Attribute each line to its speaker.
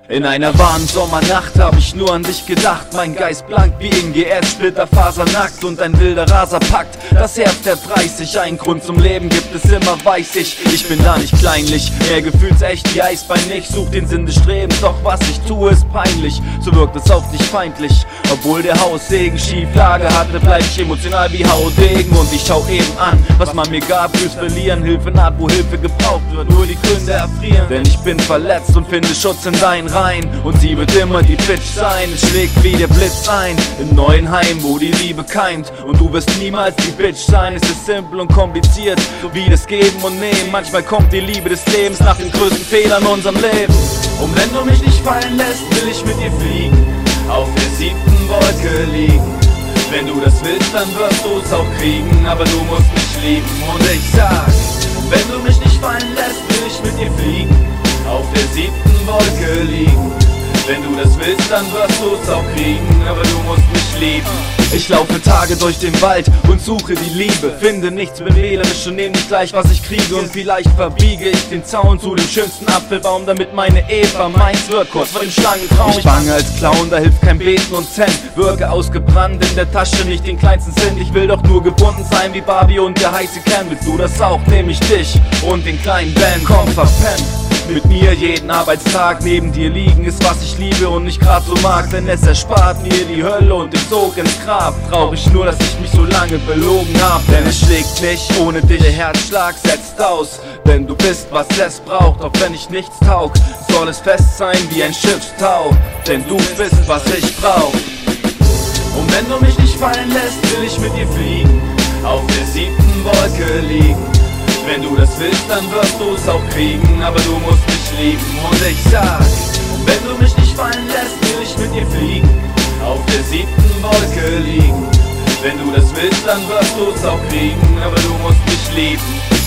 Speaker 1: In einer warmen Sommernacht hab ich nur an dich gedacht. Mein Geist blank wie NGS, splitterfasernackt und ein wilder Raser packt das Herz der 30. Ein Grund zum Leben gibt es immer, weiß ich. Ich bin da nicht kleinlich, mehr gefühlsecht wie Eisbein. Ich such den Sinn des Strebens, doch was ich tue ist peinlich. So wirkt es auf dich feindlich. Obwohl der Haussegen Schieflage hatte, bleib ich emotional wie Haudegen. Und ich schau eben an, was man mir gab fürs Verlieren. Hilfe naht, wo Hilfe gebraucht wird, nur die Gründe erfrieren. Denn ich bin verletzt und finde Schutz in deinen Reihen. Und sie wird immer die Bitch sein. Es schlägt wie der Blitz ein im neuen Heim, wo die Liebe keimt. Und du wirst niemals die Bitch sein. Es ist simpel und kompliziert, so wie das Geben und Nehmen. Manchmal kommt die Liebe des Lebens nach den größten Fehlern in unserem Leben. Und wenn du mich nicht fallen lässt, will ich mit dir fliegen, auf der 7. Wolke liegen. Wenn du das willst, dann wirst du es auch kriegen, aber du musst mich lieben. Und ich sag, wenn du mich nicht fallen lässt, will ich mit dir fliegen, auf der 7. Wolke liegen. Wenn du das willst, dann wirst du es auch kriegen, aber du musst mich lieben. Ich laufe Tage durch den Wald und suche die Liebe, finde nichts, bin wählerisch und nehm nicht gleich, was ich kriege. Und vielleicht verbiege ich den Zaun zu dem schönsten Apfelbaum, damit meine Eva meins wird, kurz vor dem Schlangentraum. Ich bange als Clown, da hilft kein Beten und Zen. Wirke ausgebrannt, in der Tasche nicht den kleinsten Cent. Ich will doch nur gebunden sein wie Barbie und der heiße Ken. Willst du das auch, nehm ich dich und den kleinen Ben. Komm, verpennt mit mir jeden Arbeitstag, neben dir liegen ist was ich liebe und nicht grad so mag, denn es erspart mir die Hölle und den Sog ins Grab. Traurig nur, dass ich mich so lange belogen hab, denn es schlägt nicht ohne dich, der Herzschlag setzt aus, denn du bist was es braucht, auch wenn ich nichts taug, soll es fest sein wie ein Schiffstau, denn du bist was ich brauch. Und wenn du mich nicht fallen lässt, will ich mit dir fliegen, auf der 7. Wolke liegen. Wenn du das willst, dann wirst du es auch kriegen, aber du musst mich lieben. Und ich sag, wenn du mich nicht fallen lässt, will ich mit dir fliegen, auf der 7. Wolke liegen. Wenn du das willst, dann wirst du es auch kriegen, aber du musst mich lieben.